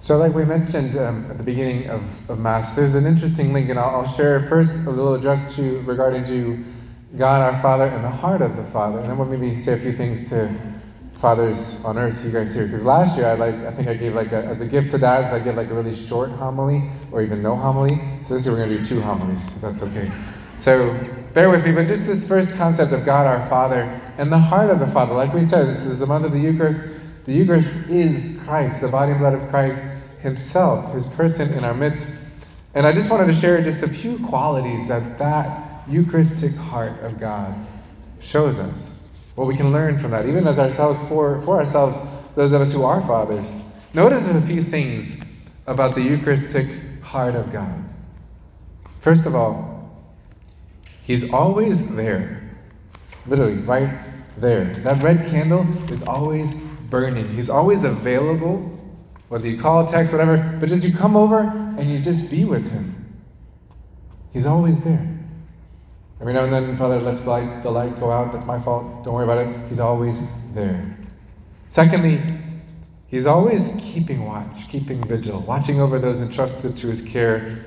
So like we mentioned at the beginning of Mass, there's an interesting link, and I'll share first a little address regarding to God our Father and the heart of the Father, and then we'll maybe say a few things to fathers on earth, you guys here. Because last year I think I gave as a gift to dads, I gave a really short homily, or even no homily. So this year we're going to do 2 homilies, if that's okay. So bear with me, but just this first concept of God our Father and the heart of the Father. Like we said, this is the month of the Eucharist. The Eucharist is Christ, the body and blood of Christ himself, his person in our midst. And I just wanted to share just a few qualities that Eucharistic heart of God shows us. What we can learn from that, even as ourselves, for ourselves, those of us who are fathers. Notice a few things about the Eucharistic heart of God. First of all, he's always there. Literally, right there. That red candle is always burning. He's always available, whether you call, text, whatever, but just you come over and you just be with him. He's always there. Every now and then, Father lets the light go out. That's my fault. Don't worry about it. He's always there. Secondly, he's always keeping watch, keeping vigil, watching over those entrusted to his care.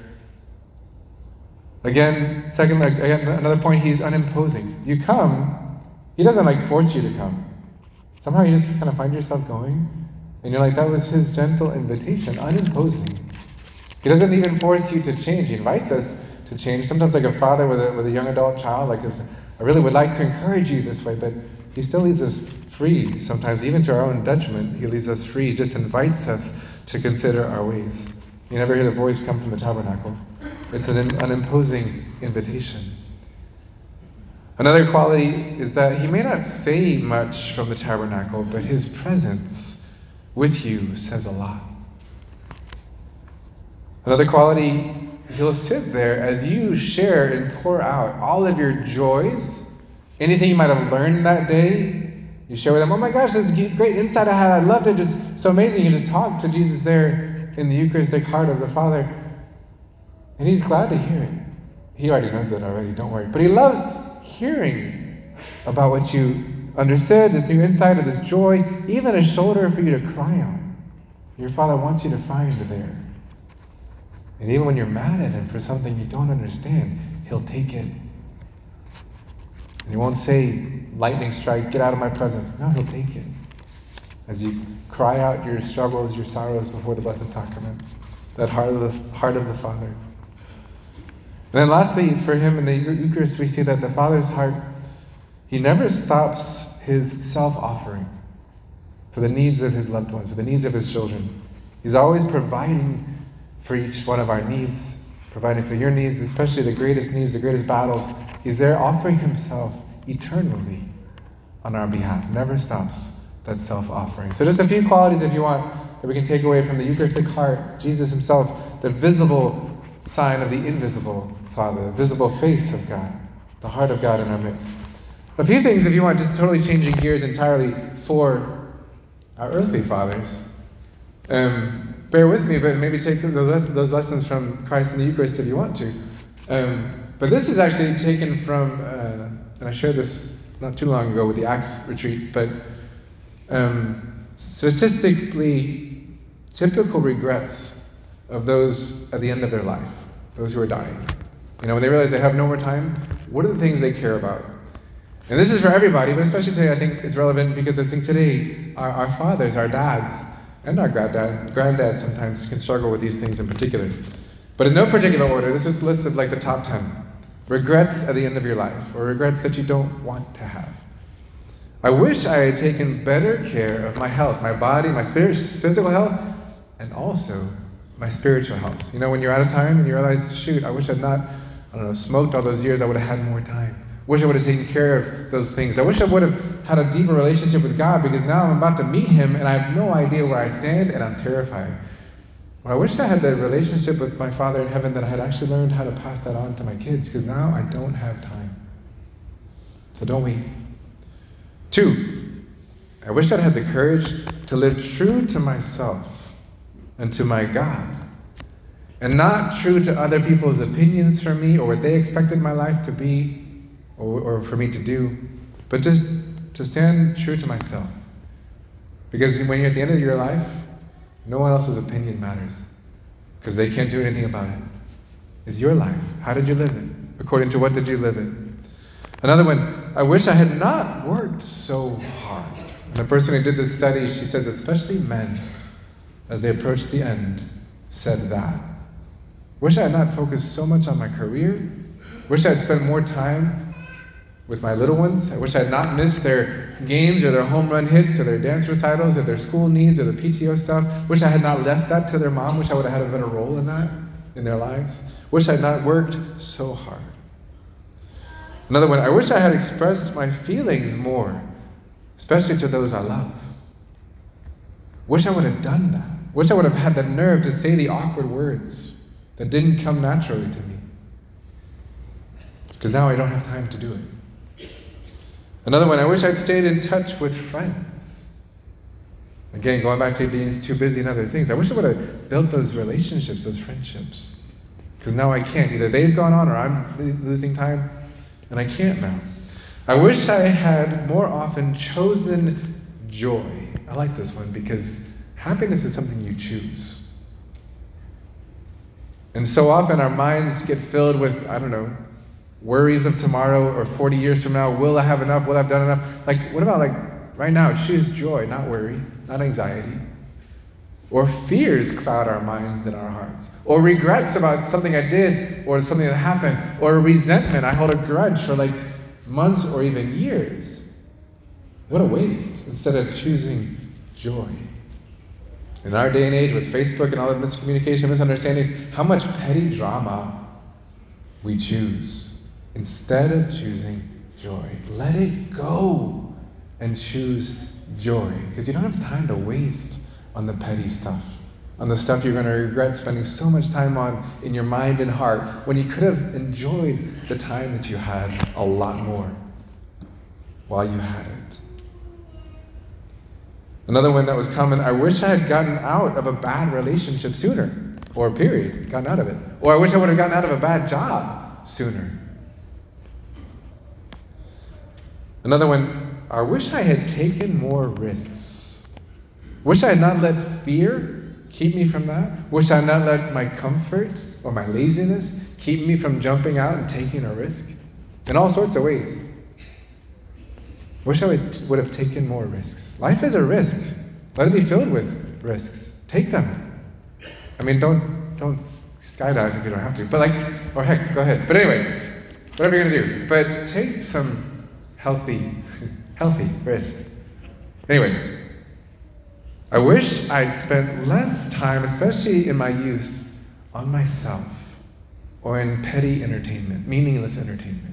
Again, another point, he's unimposing. You come, he doesn't force you to come. Somehow you just kind of find yourself going, and you're that was his gentle invitation, unimposing. He doesn't even force you to change. He invites us to change. Sometimes like a father with a young adult child, I really would like to encourage you this way, but he still leaves us free. Sometimes even to our own detriment, he leaves us free, just invites us to consider our ways. You never hear the voice come from the tabernacle. It's an unimposing invitation. Another quality is that he may not say much from the tabernacle, but his presence with you says a lot. Another quality, he'll sit there as you share and pour out all of your joys, anything you might have learned that day. You share with him, oh my gosh, this is great insight I had. I loved it. Just so amazing. You just talk to Jesus there in the Eucharistic heart of the Father. And he's glad to hear it. He already knows it already, don't worry. But he loves hearing about what you understood, this new insight of this joy, even a shoulder for you to cry on. Your Father wants you to find there. And even when you're mad at him for something you don't understand, he'll take it. And he won't say, lightning strike, get out of my presence. No, he'll take it. As you cry out your struggles, your sorrows before the Blessed Sacrament. That heart of the Father. And then lastly, for him in the Eucharist, we see that the Father's heart, he never stops his self-offering for the needs of his loved ones, for the needs of his children. He's always providing for each one of our needs, providing for your needs, especially the greatest needs, the greatest battles. He's there offering himself eternally on our behalf. Never stops that self-offering. So just a few qualities, if you want, that we can take away from the Eucharistic heart. Jesus himself, the visible sign of the invisible Father, the visible face of God, the heart of God in our midst. A few things, if you want, just totally changing gears entirely for our earthly fathers. Bear with me, but maybe take those lessons from Christ in the Eucharist if you want to. But this is actually taken from, and I shared this not too long ago with the Acts retreat, but statistically, typical regrets of those at the end of their life, those who are dying. When they realize they have no more time, what are the things they care about? And this is for everybody, but especially today, I think it's relevant because I think today our fathers, our dads, and our granddads sometimes can struggle with these things in particular. But in no particular order, this was listed like the top 10. Regrets at the end of your life, or regrets that you don't want to have. I wish I had taken better care of my health, my body, my physical health, and also my spiritual health. When you're out of time and you realize, shoot, I wish I'd not, smoked all those years, I would have had more time. Wish I would have taken care of those things. I wish I would have had a deeper relationship with God because now I'm about to meet him and I have no idea where I stand and I'm terrified. Well, I wish I had the relationship with my Father in heaven that I had actually learned how to pass that on to my kids because now I don't have time. So don't we? 2, I wish I'd had the courage to live true to myself and to my God and not true to other people's opinions for me or what they expected my life to be or for me to do, but just to stand true to myself. Because when you're at the end of your life, No one else's opinion matters because they can't do anything about it. It's your life. How did you live it? According to what did you live it? Another one, I wish I had not worked so hard. And the person who did this study, she says, especially men, as they approach the end, said that. Wish I had not focused so much on my career. Wish I had spent more time with my little ones. I wish I had not missed their games or their home run hits or their dance recitals or their school needs or the PTO stuff. Wish I had not left that to their mom. Wish I would have had a better role in that, in their lives. Wish I had not worked so hard. Another one, I wish I had expressed my feelings more, especially to those I love. Wish I would have done that. Wish I would have had the nerve to say the awkward words that didn't come naturally to me. Because now I don't have time to do it. Another one, I wish I'd stayed in touch with friends. Again, going back to being too busy in other things. I wish I would have built those relationships, those friendships. Because now I can't. Either they've gone on or I'm losing time, and I can't now. I wish I had more often chosen joy. I like this one because happiness is something you choose. And so often our minds get filled with, worries of tomorrow or 40 years from now. Will I have enough? Will I have done enough? What about right now? Choose joy, not worry, not anxiety. Or fears cloud our minds and our hearts. Or regrets about something I did or something that happened. Or resentment. I hold a grudge for months or even years. What a waste, instead of choosing joy. In our day and age with Facebook and all the miscommunication, misunderstandings, how much petty drama we choose instead of choosing joy. Let it go and choose joy, because you don't have time to waste on the petty stuff, on the stuff you're going to regret spending so much time on in your mind and heart when you could have enjoyed the time that you had a lot more while you had it. Another one that was common, I wish I had gotten out of a bad relationship sooner, or period, gotten out of it. Or I wish I would have gotten out of a bad job sooner. Another one, I wish I had taken more risks. Wish I had not let fear keep me from that. Wish I had not let my comfort or my laziness keep me from jumping out and taking a risk. In all sorts of ways. Wish I would have taken more risks. Life is a risk. Let it be filled with risks. Take them. Don't skydive if you don't have to. But or heck, go ahead. But anyway, whatever you're gonna do. But take some healthy risks. Anyway, I wish I'd spent less time, especially in my youth, on myself or in petty entertainment, meaningless entertainment.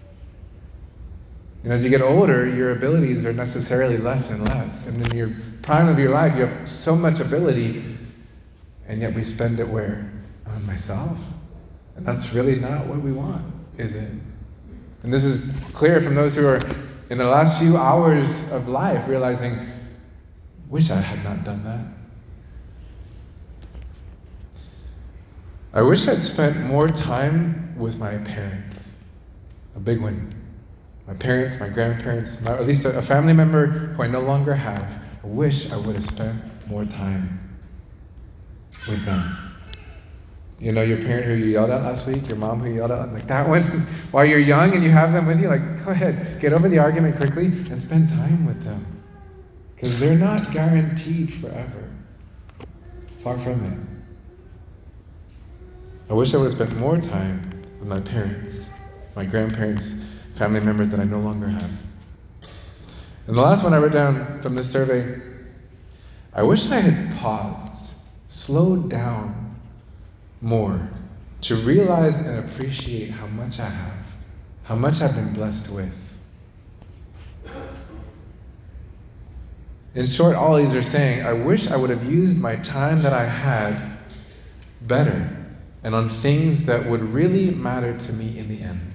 And as you get older, your abilities are necessarily less and less. And in your prime of your life, you have so much ability, and yet we spend it where? On myself. And that's really not what we want, is it? And this is clear from those who are in the last few hours of life realizing, wish I had not done that. I wish I'd spent more time with my parents. A big one. My parents, my grandparents, or at least a family member who I no longer have. I wish I would have spent more time with them. Your parent who you yelled at last week, your mom who you yelled at, that one, while you're young and you have them with you, go ahead, get over the argument quickly and spend time with them. Because they're not guaranteed forever. Far from it. I wish I would have spent more time with my parents, my grandparents, family members that I no longer have. And the last one I wrote down from this survey, I wish I had paused, slowed down more to realize and appreciate how much I have, how much I've been blessed with. In short, all these are saying, I wish I would have used my time that I had better and on things that would really matter to me in the end.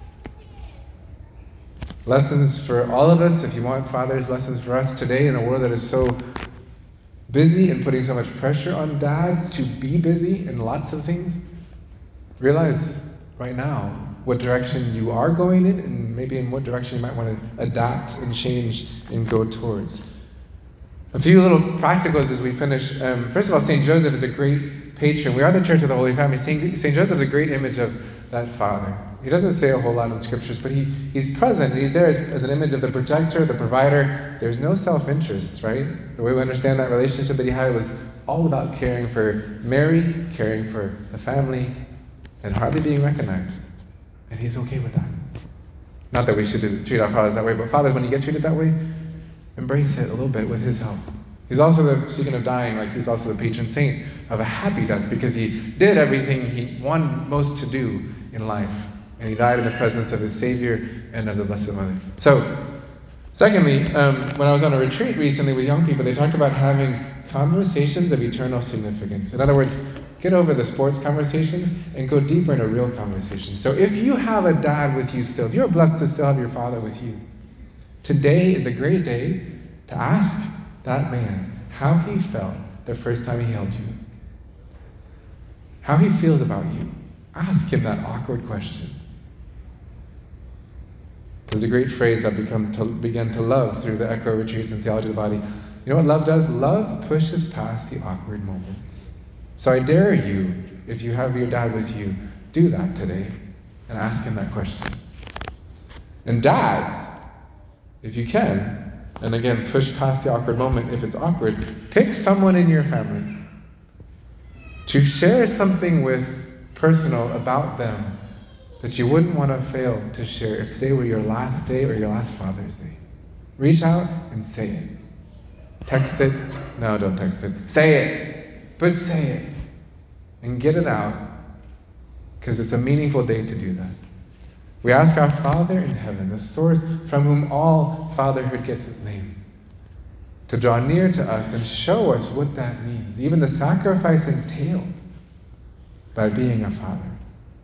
Lessons for all of us, if you want fathers, lessons for us today in a world that is so busy and putting so much pressure on dads to be busy in lots of things. Realize right now what direction you are going in and maybe in what direction you might want to adapt and change and go towards. A few little practicals as we finish. First of all, St. Joseph is a great patron. We are the Church of the Holy Family. St. Joseph is a great image of that father. He doesn't say a whole lot in scriptures, but he's present. He's there as an image of the protector, the provider. There's no self-interest, right? The way we understand that relationship that he had was all about caring for Mary, caring for the family, and hardly being recognized. And he's okay with that. Not that we should treat our fathers that way, but fathers, when you get treated that way, embrace it a little bit with his help. He's also speaking of dying, like he's also the patron saint of a happy death because he did everything he wanted most to do in life. And he died in the presence of his Savior and of the Blessed Mother. So, secondly, when I was on a retreat recently with young people, they talked about having conversations of eternal significance. In other words, get over the sports conversations and go deeper into real conversations. So if you have a dad with you still, if you're blessed to still have your father with you, today is a great day to ask that man how he felt the first time he held you. How he feels about you. Ask him that awkward question. There's a great phrase that began to love through the Echo retreats and theology of the body. You know what love does? Love pushes past the awkward moments. So I dare you, if you have your dad with you, do that today and ask him that question. And dads, if you can, and again, push past the awkward moment if it's awkward, pick someone in your family to share something with personal about them that you wouldn't want to fail to share if today were your last day or your last Father's Day. Reach out and say it. Text it. No, don't text it. Say it. But say it. And get it out, because it's a meaningful day to do that. We ask our Father in heaven, the source from whom all fatherhood gets its name, to draw near to us and show us what that means, even the sacrifice entailed by being a father.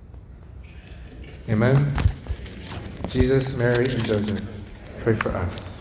Amen. Jesus, Mary, and Joseph, pray for us.